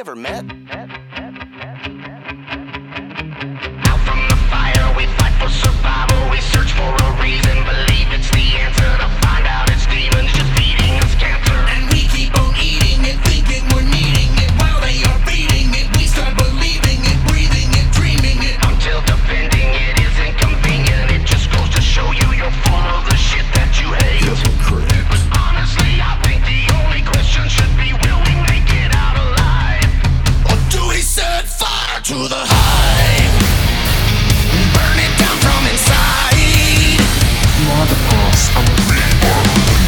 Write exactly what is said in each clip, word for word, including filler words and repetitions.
ever met? Out from the fire, we fight for survival. We search for a reason, believe it's the answer. To find out it's demons just feeding us cancer. And we keep on eating it, thinking we're needing it. While they are feeding it, we start believing it, breathing it, dreaming it. Until defending it isn't convenient. It just goes to show you you're full of the shit that you hate. But honestly, I think the only question should be, will we make it out alive? Or do we set fire to the hive? Burn it down from inside. You are the boss, I'm the reborn.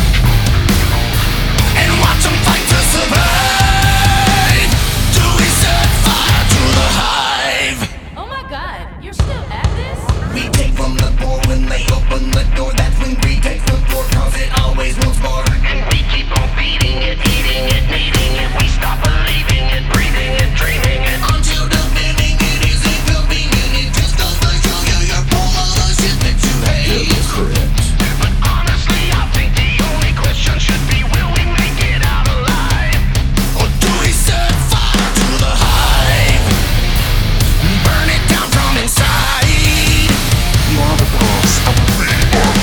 And watch them fight to survive. Do we set fire to the hive? Oh my god, you're still at this? We take from the poor when they open the door. That's when greed takes the floor, cause it always wants more. And we keep on feeding it, eating it, needing it. We stop believing it, breathing it, dreaming it. Until defending it isn't convenient. It just goes to show you you're full of the shit that you hate. But honestly, I think the only question should be, will we make it out alive? Or do we set fire to the hive? Burn it down from inside. You are the boss, I'm the reborn.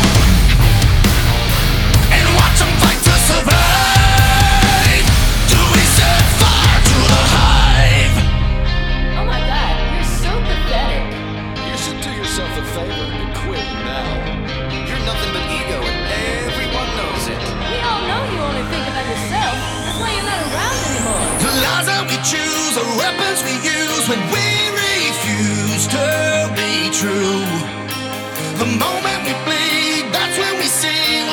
And watch them fight to survive. Do we set fire to the hive? Oh my god, you're so pathetic. You should do yourself a favor and quit now. You're nothing but ego and everyone knows it. We all know you only think about yourself. That's why you're not around anymore. The lies that we choose are weapons we use when we refuse to be true. The moment we bleed, that's when we see